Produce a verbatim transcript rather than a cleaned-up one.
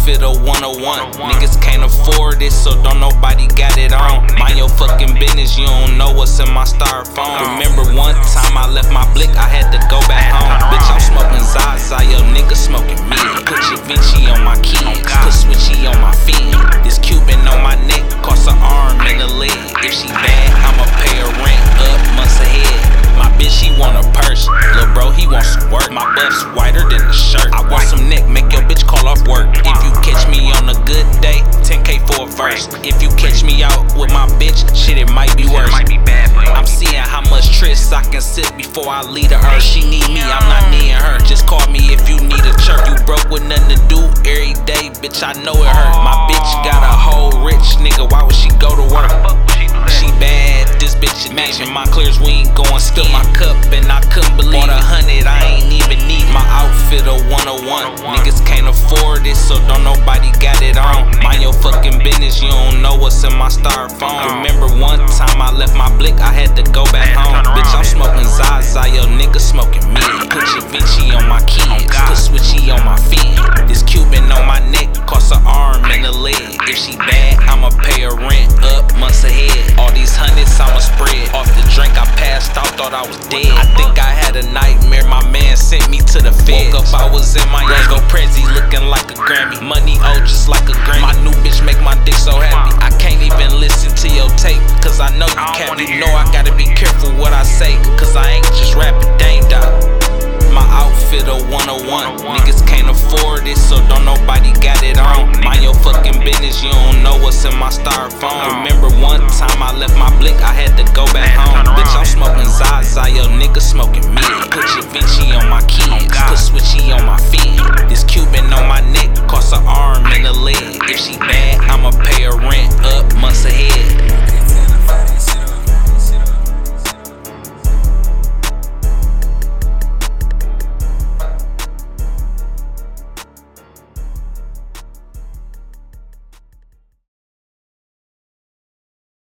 outfit a one oh one. Niggas can't afford it, so don't nobody got it on. Mind your fucking business, you don't know what's in my styrofoam. Remember one time I left my blick, I had to go back home. Bitch, I'm smoking Zaza, yo nigga smoking me. Put your Vinci on my kids, put Switchy on my feet. This Cuban on my neck costs an arm and a leg. If she bad, I'ma pay her rent up months ahead. My bitch, she want a purse. Lil' bro, he wants some work. My buff's whiter than the shirt. I want some neck, make your bitch call off work. If you catch me on a good day, ten K for a verse. If you catch me out with my bitch, shit, it might be worse. I'm seeing how much trysts I can sip before I leave the earth. She need me, I'm not needing her. Just call me if you need a chirp. You broke with nothing to do every day, bitch, I know it hurt. My bitch got a whole rich nigga, why would she go to work? She bad, this bitch is matching my clears, we ain't going skill my cup and I couldn't believe it. a hundred, I ain't even need my outfit a one oh one. Niggas can't afford it, so don't nobody got it on. Mind your fucking business, you don't know what's in my styrofoam. Remember one time I left my blick, I had to go back home. Bitch, I'm smoking Zaza, yo nigga smoking me. Put your Vinci on my kids, put Switchy on my feet. This Cuban on my neck costs an arm and a leg. If she bad, I'ma pay her rent up months ahead. All these hundreds I'ma spread. Off the drink I passed out, thought I was dead. I think I had a nightmare, my man sent me to the feds. Woke up, I was in my Yango Prezi looking like a Grammy. Money old just like a granny. My new bitch make my dick so happy. I can't even listen to your tape, cause I know you can't. You know I gotta be careful what I say, cause I ain't just rapping Dame Dog. My outfit a one oh one. Niggas can't afford it, so don't nobody got it on. Mind your fucking business, you don't know what's in my styrofoam. Remember one time I left my blick, I had to go back home. Bitch, I'm smoking Zaza, yo nigga smoking me. Put your Vinci on my kids, put Switchy on my feet. This